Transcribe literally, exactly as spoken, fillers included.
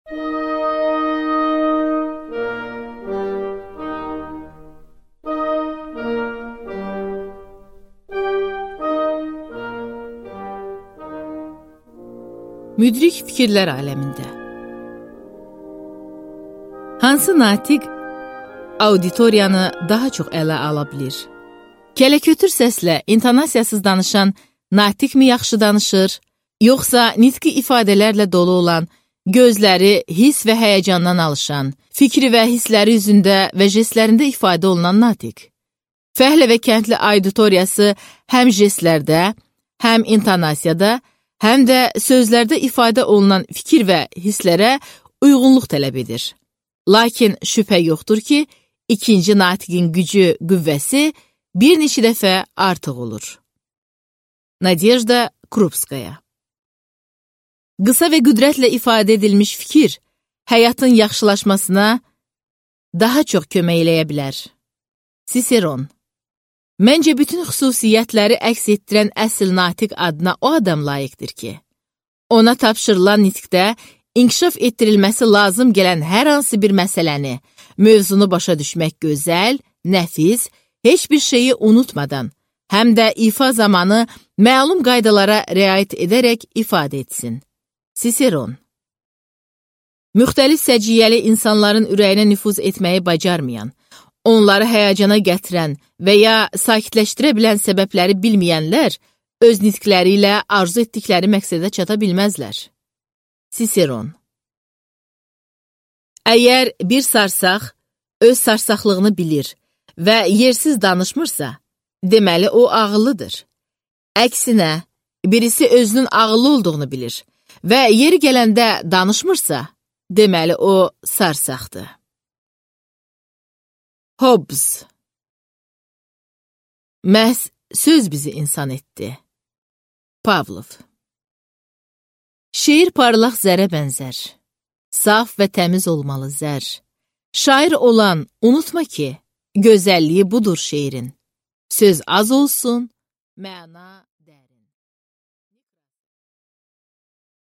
Müdrik fikirlər aləmində. Hansı natiq auditoriyanı daha çox ələ ala bilir? Kələkötür səslə, intonasiyasız danışan natiq mi yaxşı danışır, yoxsa nitqi ifadələrlə dolu olan, gözləri hiss və həyəcandan alışan, fikri və hissləri üzündə və jestlərində ifadə olunan natiq? Fəhlə və kəndli auditoriyası həm jestlərdə, həm intonasiyada, həm də sözlərdə ifadə olunan fikir və hisslərə uyğunluq tələb edir. Lakin şübhə yoxdur ki, ikinci natiqin gücü, qüvvəsi bir neçə dəfə artıq olur. Nadejda Krupskaya. Qısa və qüdrətlə ifadə edilmiş fikir həyatın yaxşılaşmasına daha çox kömək eləyə bilər. Siseron. Məncə bütün xüsusiyyətləri əks etdirən əsl natiq adına o adam layiqdir ki, ona tapşırılan nitqdə inkişaf etdirilməsi lazım gələn hər hansı bir məsələni, mövzunu başa düşmək gözəl, nəfis, heç bir şeyi unutmadan, həm də ifa zamanı məlum qaydalara riayət edərək ifadə etsin. Siseron. Müxtəlif səciyyəli insanların ürəyinə nüfuz etməyi bacarmayan, onları həyəcana gətirən və ya sakitləşdirə bilən səbəbləri bilməyənlər öz nitqləri ilə arzu etdikləri məqsədə çata bilməzlər. Siseron. Əgər bir sarsaq öz sarsaqlığını bilir və yersiz danışmırsa, deməli o ağıllıdır. Əksinə, birisi özünün ağıllı olduğunu bilir və yeri gələndə danışmırsa, deməli o sarsaqdır. Hobbes. Məhz söz bizi insan etdi. Pavlov. Şeir parlaq zərə bənzər. Saf və təmiz olmalı zər. Şair olan, unutma ki, gözəlliyi budur şeirin. Söz az olsun, məna